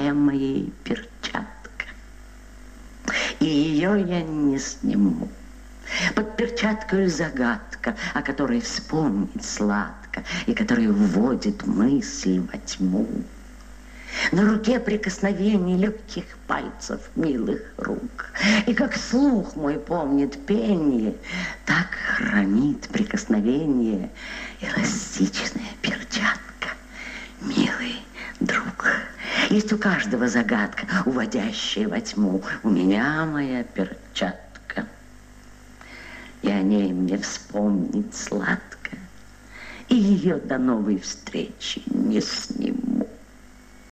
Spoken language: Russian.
моя моей перчатка. И ее я не сниму. Под перчаткой загадка, о которой вспомнить сладко, и которая вводит мысль во тьму. На руке прикосновений легких пальцев милых рук. И как слух мой помнит пение, так хранит прикосновение эластичная перчатка, милый друг. Есть у каждого загадка, уводящая во тьму. У меня моя перчатка, и о ней мне вспомнить сладко, и ее до новой встречи не сниму.